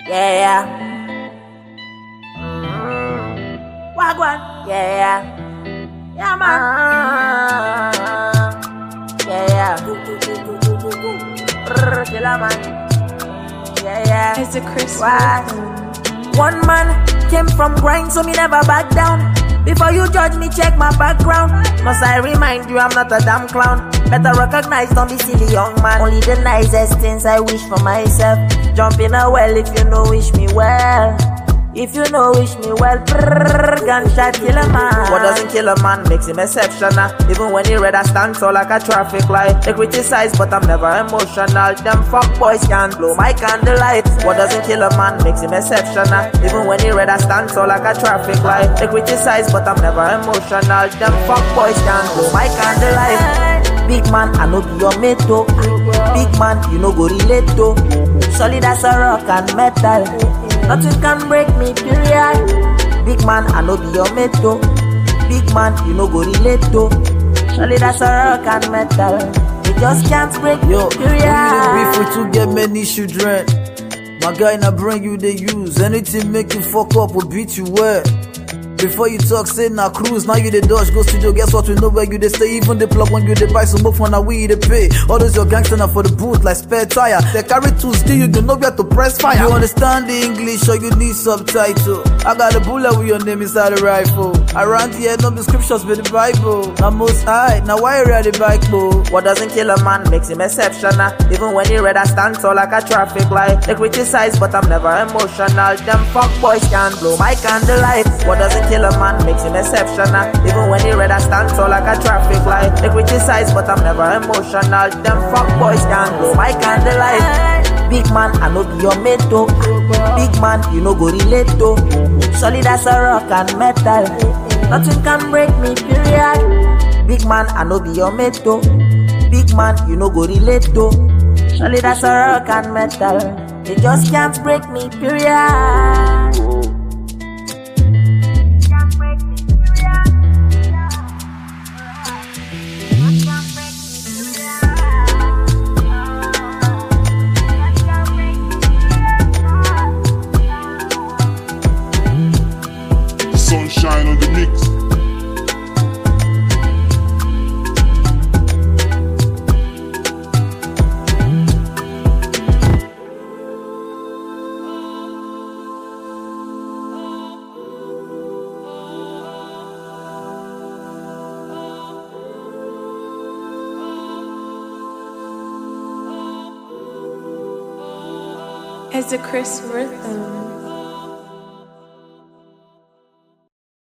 Yeah. Wagwan. Yeah. Yeah, man. Yeah. Killer man. Yeah. It's a Chris. One man came from grind, so me never back down. Before you judge me, check my background. Must I remind you, I'm not a damn clown. Better recognize, don't be silly, young man. Only the nicest things I wish for myself. Jump in a well if you know wish me well. If you know wish me well, gunshot kill a man. What doesn't kill a man makes him exceptional. Even when he red, I stand tall like a traffic light. They criticize, but I'm never emotional. Them fuck boys can't blow my candlelight. What doesn't kill a man makes him exceptional. Even when he red, I stand tall like a traffic light. They criticize, but I'm never emotional. Them fuck boys can't blow my candlelight. Big man, I know be your mate though. Big man, you know go relate though. Solid as a rock and metal. Nothing can break me, period. Big man, I know be your mate though. Big man, you know go relate though. Solid as a rock and metal. You just can't break me, period. Beef with to get many children. My guy na bring you the use. Anything make you fuck up will beat you well. Before you talk, say na cruise. Now you the dodge, go studio. Guess what? We know where you they stay. Even the plug when you they buy some more fun. Now we they pay. All those your gangster now for the boot like spare tire. They carry tools, still you don't know where to press fire. You understand the English or you need subtitle? I got a bullet with your name inside the rifle. Around here, no descriptions with the Bible. I'm most high. Now why you ride the bike, bro? What doesn't kill a man makes him exceptional. Even when he red, I stand tall like a traffic light. They criticize, but I'm never emotional. Them fuck boys can't blow my candlelight. What doesn't kill a man makes him exceptional. Even when he red, I stand tall like a traffic light. They criticize, but I'm never emotional. Them fuck boys can't blow my candlelight. Big man, I know be your mate though. Big man, you know go relate though. Solid as a rock and metal. Nothing can break me, period. Big man, I know be your mate though. Big man, you know go relate though. Solid as a rock and metal. You just can't break me, period. Sunshine on the mix. It's a Chris rhythm.